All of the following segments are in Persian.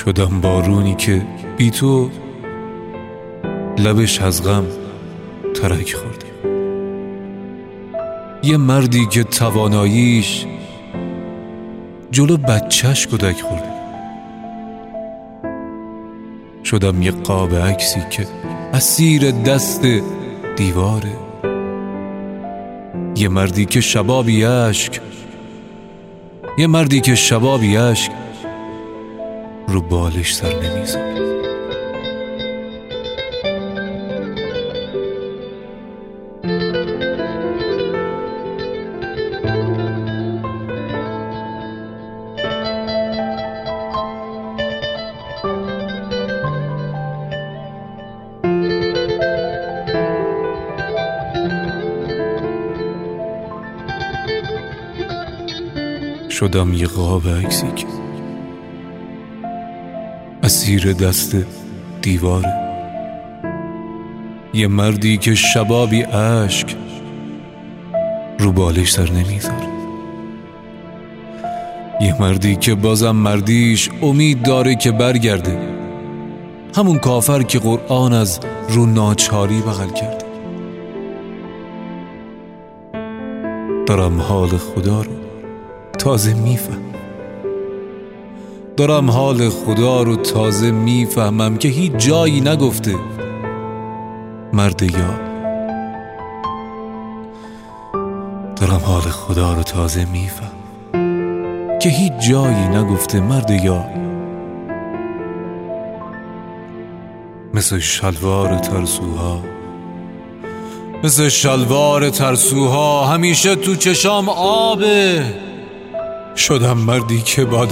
شدم بارونی که بی تو لبش از غم ترک خورده. یه مردی که تواناییش جلو بچهش کودک خورده. شدم یه قاب عکسی که اسیر دست دیواره. یه مردی که شبابی اشک رو بالش سر نمیذاره. شدم یه قاب عکسی که اسیر دست دیواره. یه مردی که شبابی اشک رو بالش سر نمیذاره. یه مردی که بازم مردیش امید داره که برگرده. همون کافر که قرآن از رو ناچاری بغل کرده. دارم حال خدا رو تازه میفهمم که هیچ جایی نگفته مرد یار. دارم حال خدا رو تازه میفهمم که هیچ جایی نگفته مرد یار. مثل شلوار ترسوها همیشه تو چشام آبه. شدم مردی که با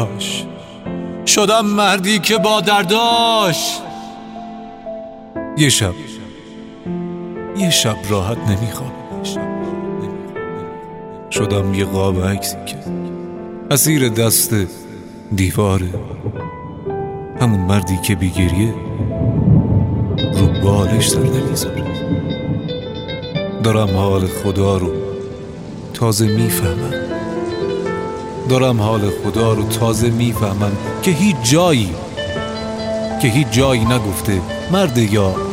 درداش یه شب راحت نمیخوام. شدم یه قاب عکسی که اسیر دست دیواره. همون مردی که بی گریه رو بالش سر نمیذاره. دارم حال خدا رو تازه میفهمم که هیچ جایی نگفته مرد یار.